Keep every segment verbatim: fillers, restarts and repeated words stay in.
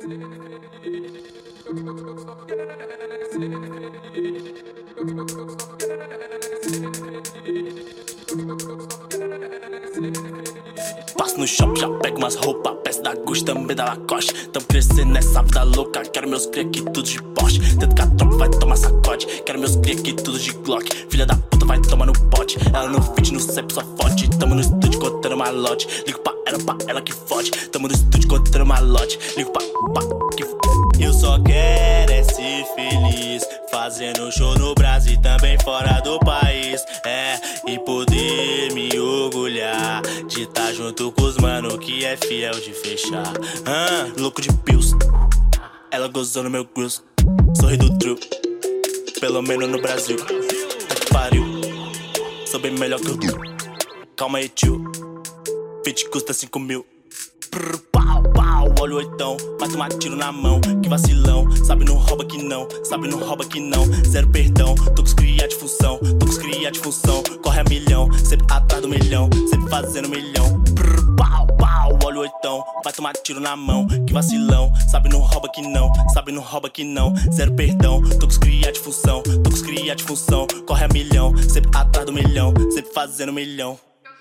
Passo no shopping, já pego umas roupas, peço da Gucci, também da Lacoste. Tamo crescendo nessa vida louca, quero meus cria aqui tudo de Porsche. Tento que a tropa vai tomar sacode, quero meus cria aqui tudo de Glock. Filha da puta vai tomar no pote, ela no feed, no cep só fode. Tamo no estúdio contando malote, ligo pra ela, pra ela que fode. Tamo no estúdio contando malote, ligo pra, pra que fode. Eu só quero é ser feliz, fazendo show no Brasil e também fora do país. É, e poder me orgulhar de tá junto com os mano que é fiel de fechar. Ah, louco de pills, ela gozou no meu cruise. Sorri do trio, pelo menos no Brasil. Tá que pariu, sou bem melhor que eu. Calma aí, tio, fit custa cinco mil. Prr, pau, pau, olha o oitão, vai tomar tiro na mão, que vacilão. Sabe não rouba que não, sabe não rouba que não. Zero perdão, tô com os cria de função, tô com os cria de função. Corre a milhão, sempre atrás do milhão, sempre fazendo milhão. Prr, pau, pau, olha o oitão, vai tomar tiro na mão, que vacilão. Sabe não rouba que não, sabe não rouba que não. Zero perdão, tô com os cria de função, tô com os cria de função. Corre a milhão, sempre atrás do milhão, sempre fazendo milhão.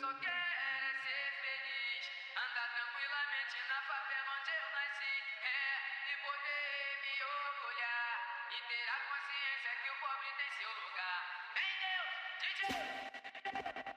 E ter a consciência que o pobre tem seu lugar. Vem Deus, D J!